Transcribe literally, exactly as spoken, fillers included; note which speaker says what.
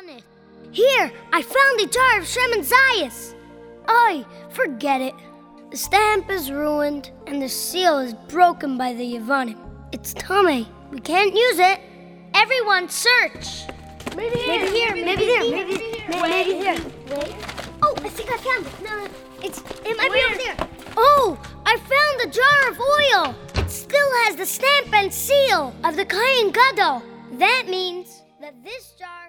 Speaker 1: it. Here, I found the jar of Shem and Zayas. Ay, forget it. The stamp is ruined, and the seal is broken by the Yevanim. It's tummy. We can't use it. Everyone search.
Speaker 2: Maybe here.
Speaker 1: Maybe here. Maybe, maybe there. Maybe, maybe, maybe here.
Speaker 2: Wait.
Speaker 1: Oh, I think I found it. No, it's it might
Speaker 2: Where?
Speaker 1: be over there. Oh, I found the jar of oil. It still has the stamp and seal of the Kohen Gadol. That means that this jar